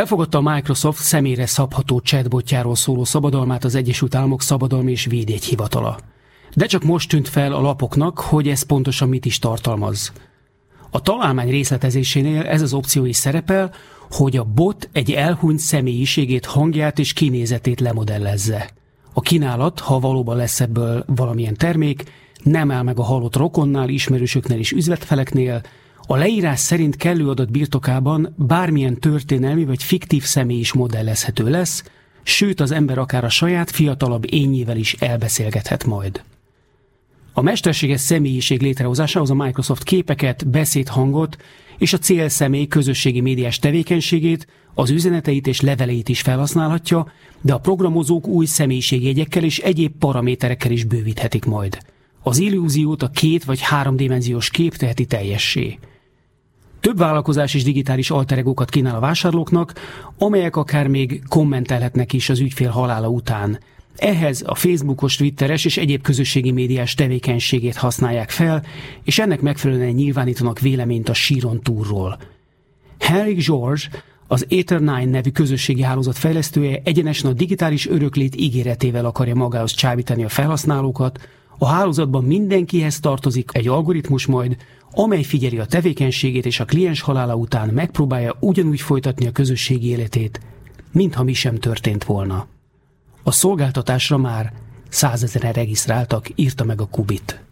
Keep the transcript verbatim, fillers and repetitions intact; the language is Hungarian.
Elfogadta a Microsoft személyre szabható chatbotjáról szóló szabadalmát az Egyesült Államok Szabadalmi és Védjegyhivatala. De csak most tűnt fel a lapoknak, hogy ez pontosan mit is tartalmaz. A találmány részletezésénél ez az opció is szerepel, hogy a bot egy elhunyt személyiségét, hangját és kinézetét lemodellezze. A kínálat, ha valóban lesz ebből valamilyen termék, nem áll meg a halott rokonnál, ismerősöknél és üzletfeleknél. A leírás szerint kellő adat birtokában bármilyen történelmi vagy fiktív személy is modellezhető lesz, sőt az ember akár a saját fiatalabb énjével is elbeszélgethet majd. A mesterséges személyiség létrehozásához a Microsoft képeket, beszédhangot és a célszemély közösségi médiás tevékenységét, az üzeneteit és leveleit is felhasználhatja, de a programozók új személyiségjegyekkel és egyéb paraméterekkel is bővíthetik majd. Az illúziót a két- vagy háromdimenziós kép teheti teljessé. Több vállalkozás és digitális alteregókat kínál a vásárlóknak, amelyek akár még kommentelhetnek is az ügyfél halála után. Ehhez a Facebookos, Twitteres és egyéb közösségi médiás tevékenységét használják fel, és ennek megfelelően nyilvánítanak véleményt a síron túlról. Henrik George, az Ether kilenc nevű közösségi hálózat fejlesztője egyenesen a digitális öröklét ígéretével akarja magához csábítani a felhasználókat. A hálózatban mindenkihez tartozik egy algoritmus majd, amely figyeli a tevékenységét és a kliens halála után megpróbálja ugyanúgy folytatni a közösségi életét, mintha mi sem történt volna. A szolgáltatásra már százezeren regisztráltak, írta meg a Kubit.